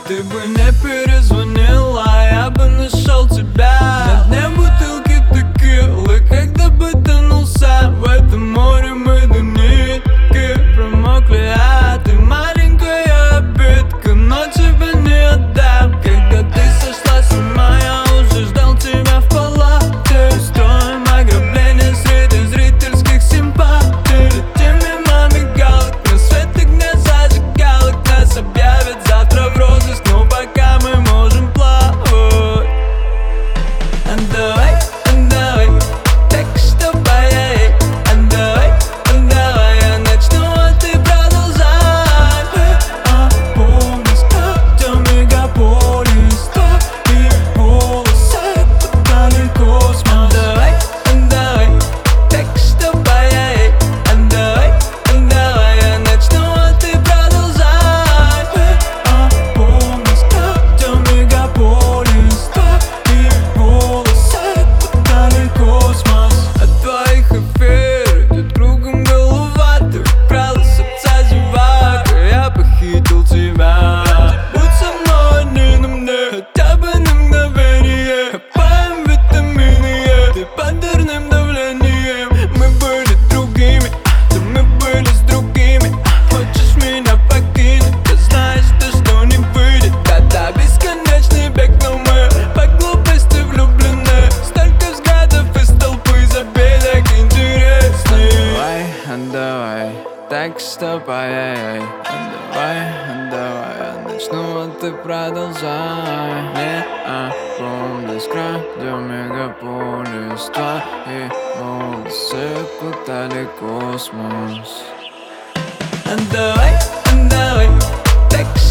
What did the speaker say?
Ты бы не перезвонила, я бы нашел тебя на дне бутылки текилы. Когда бы тонулся в этом море, мы до нитки промокли. А ты маленькая обидка, но тебя не отдам. Когда ты сошла с ума, я уже ждал тебя в палате. Строим ограбление среди зрительских симпатий. Летим мимо мигалок, на свете где зажигалок. Нас объявят завтра в розыск, но пока мы можем плавать. Давай, давай, так что поедем. Давай, давай, я начну, а ты продолжай. Помнишь, как мегаполис, твои волосы подали космос. Давай, давай, так что поедем. Давай, давай, я начну, а ты продолжай. Помнишь, как мегаполис, твои волосы подали космос. От твоих эфир идет кругом голова. Ты укралась отца зевака, я похитил тебя. Будь со мной одни на мне, хотя бы на мгновение. Хапаем витамины, ты под дурным давлением. Мы были другими, да мы были с другими. Хочешь меня покинуть, ты знаешь, что не выйдет. Да-да, бесконечный бег, но мы по глупости влюблены. Столько взглядов из толпы, забей, так интересней. Давай, давай, так что поедем. Давай, давай, я начну, а ты продолжай. Не помнишь, где мегаполис, твои волосы подали космос. Давай, давай, так